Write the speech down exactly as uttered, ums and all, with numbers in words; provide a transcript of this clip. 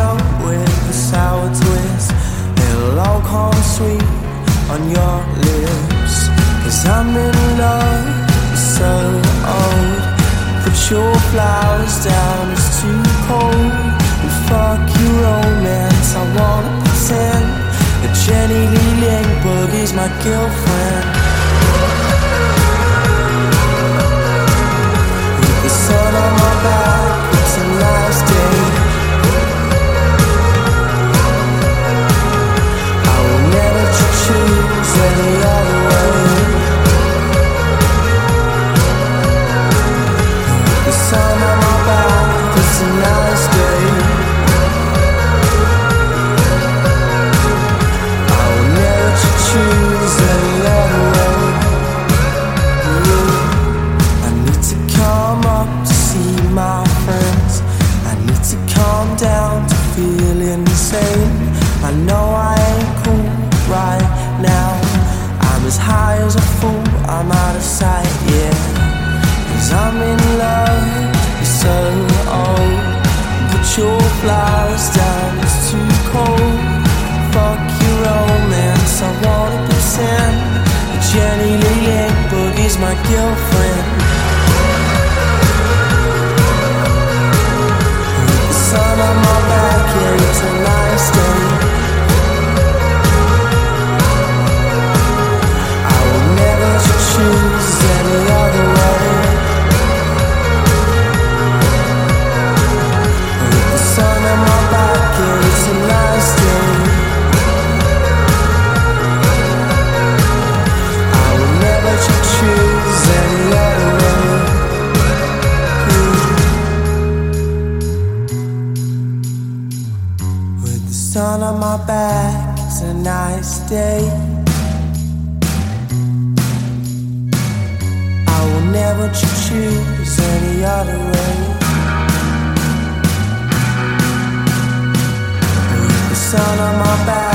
out with a sour twist. It'll all come sweet on your lips. Cause I'm in love, you're so old. Put your flowers down, it's too cold. And fuck your romance, I wanna pretend that Jenny Lee Lindbergh is my girlfriend. With the sun on my back, it's a nice day. I will never choose any other way. With the sun on my back, it's a nice day. I will never choose any other way. I need to come up to see my friends. I need to calm down to feel insane. I know I ain't cool right now. I'm as high as a fool, I'm out of sight, yeah. Cause I'm in love, you're so old. Put your flowers down, it's too cold. Fuck your romance, I wanna pretend that Jenny Lee Lindbergh is my girlfriend. With the sun on my back, yeah, it's a nice day. I will never choose any other way. With the sun on my back, yeah, it's a nice day. I will never choose any other way. With the sun on my back, it's a nice day. I will never choose any other way. With the sun on my back.